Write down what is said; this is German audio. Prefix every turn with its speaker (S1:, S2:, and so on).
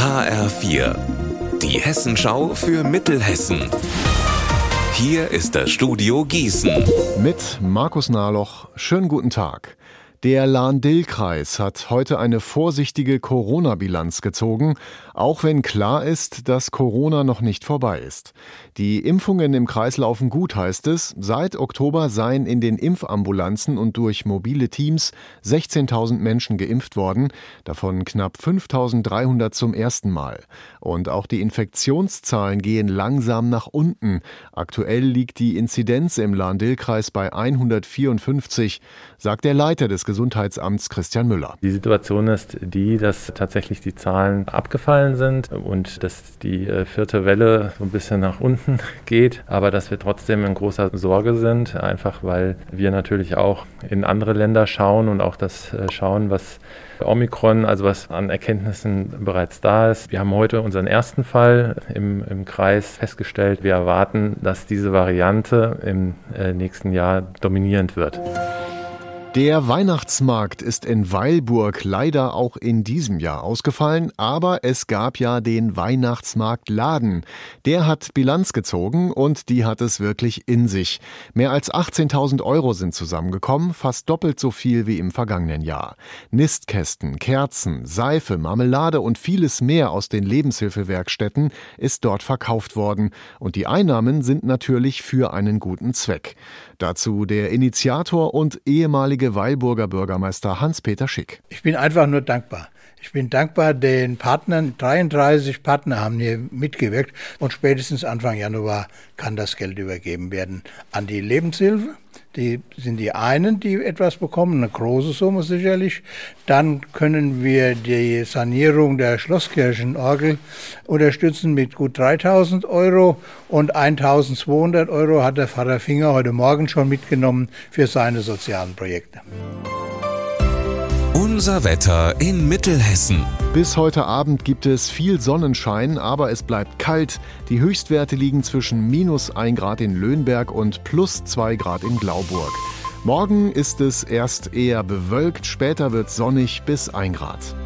S1: HR4, die Hessenschau für Mittelhessen. Hier ist das Studio Gießen.
S2: Mit Markus Nahloch, schönen guten Tag. Der Lahn-Dill-Kreis hat heute eine vorsichtige Corona-Bilanz gezogen, auch wenn klar ist, dass Corona noch nicht vorbei ist. Die Impfungen im Kreis laufen gut, heißt es. Seit Oktober seien in den Impfambulanzen und durch mobile Teams 16.000 Menschen geimpft worden, davon knapp 5.300 zum ersten Mal. Und auch die Infektionszahlen gehen langsam nach unten. Aktuell liegt die Inzidenz im Lahn-Dill-Kreis bei 154, sagt der Leiter des Gesundheitsamts Christian Müller.
S3: Die Situation ist die, dass tatsächlich die Zahlen abgefallen sind und dass die vierte Welle so ein bisschen nach unten geht, aber dass wir trotzdem in großer Sorge sind, einfach weil wir natürlich auch in andere Länder schauen und auch das schauen, was Omikron, also was an Erkenntnissen bereits da ist. Wir haben heute unseren ersten Fall im Kreis festgestellt. Wir erwarten, dass diese Variante im nächsten Jahr dominierend wird.
S2: Der Weihnachtsmarkt ist in Weilburg leider auch in diesem Jahr ausgefallen, aber es gab ja den Weihnachtsmarktladen. Der hat Bilanz gezogen und die hat es wirklich in sich. Mehr als 18.000 € sind zusammengekommen, fast doppelt so viel wie im vergangenen Jahr. Nistkästen, Kerzen, Seife, Marmelade und vieles mehr aus den Lebenshilfewerkstätten ist dort verkauft worden. Und die Einnahmen sind natürlich für einen guten Zweck. Dazu der Initiator und ehemalige Weilburger Bürgermeister Hans-Peter Schick.
S4: Ich bin einfach nur dankbar. Ich bin dankbar den Partnern. 33 Partner haben hier mitgewirkt und spätestens Anfang Januar kann das Geld übergeben werden an die Lebenshilfe. Die sind die einen, die etwas bekommen, eine große Summe sicherlich. Dann können wir die Sanierung der Schlosskirchenorgel unterstützen mit gut 3.000 € und 1.200 € hat der Pfarrer Finger heute Morgen schon mitgenommen für seine sozialen Projekte.
S1: Unser Wetter in Mittelhessen.
S2: Bis heute Abend gibt es viel Sonnenschein, aber es bleibt kalt. Die Höchstwerte liegen zwischen -1 Grad in Löhnberg und +2 Grad in Glauburg. Morgen ist es erst eher bewölkt, später wird sonnig bis 1 Grad.